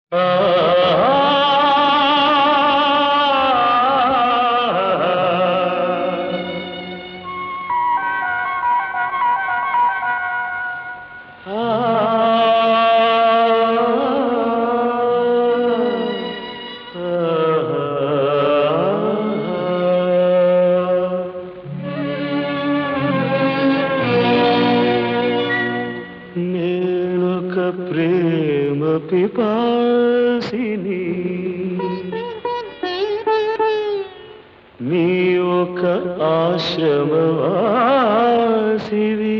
నేనొక ప్రేమ పిపాసిని, నీ ఒక ఆశ్రమవాసివి.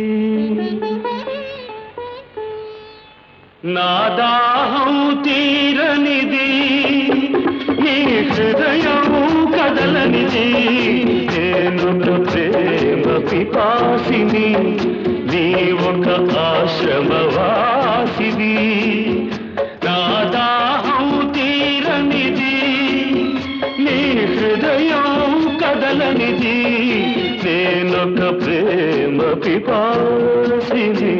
నా దాహం తీరనిది, నీ హృదయం కదలనిది. నేనొక ప్రేమ పిపాసిని, నీ ఒక ఆశ్రమవాసివి. నా దాహం తీరనిది, నీ హృదయం కదలనిది. నేనొక ప్రేమ పిపాసిని.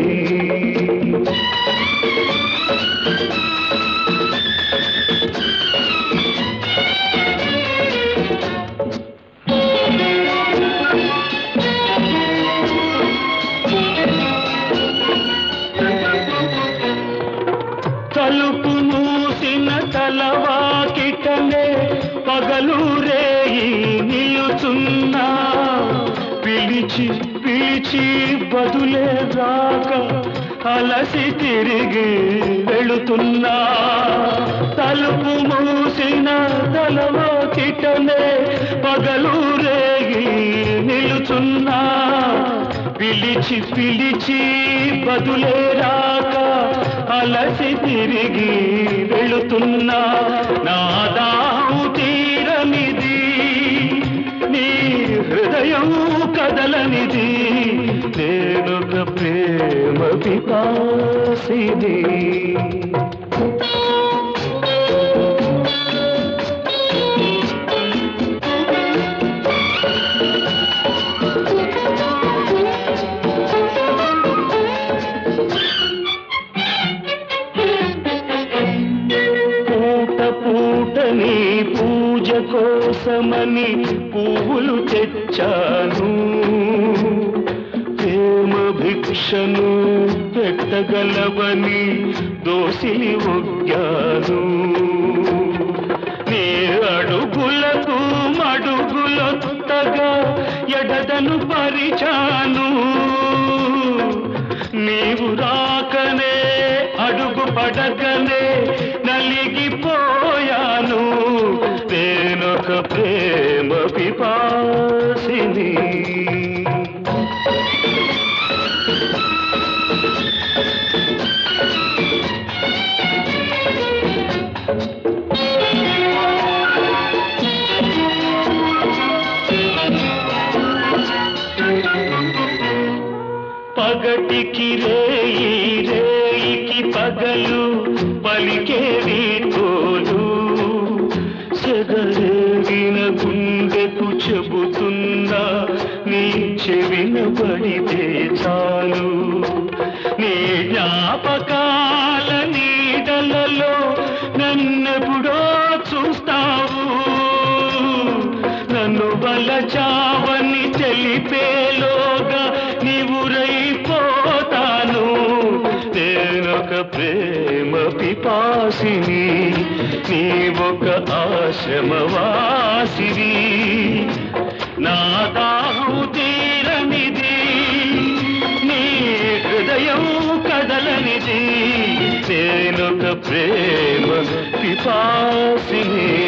తలుపు మూసిన తలవాకిటనే పగలు రేయి నిలుచున్నా. పిలిచి పిలిచి బదులే రాక అలసి తిరిగి వెళుతున్నా. తలుపు మూసిన తలవాకిటనే పగలు రేయి నిలుచున్నా. పిలిచి పిలిచి బదులే రాక అలసి తిరిగి వెళుతున్నా. నా దాహం తీరనిది, నీ హృదయం కదలనిది. నేనొక ప్రేమ పిపాసిని. పూటని పూజ కోసమని పువ్వులు తెచ్చాను. ప్రేమ భిక్షను పెట్టగలవని దోసిలి ఒగ్గాను. నీ అడుగులకు మడుగులొత్తగా ఎడదను పరిచాను. నీవు రాకనే అడుగు పడకనే నలిగిపోయాను. నేనొక ప్రేమ పిపాసిని. పగటికి రేయి, రేయికి పగలు పలికే వీకోలు. సెగరేగిన గుండెకు చెబుతున్నా, నీ చెవిన పడితే చాలు. నీ జ్ఞాపకాల నీడలలో నన్నెప్పుడో చూస్తావు. నన్ను వలచావని తెలిపేలోగా నీవురైపోతాను. నేనొక ప్రేమ పిపాసిని, నీ ఒక ఆశ్రమవాసివి. నా దాహం తీరనిది, నీ హృదయం కదలనిది. నేనొక ప్రేమ పిపాసిని.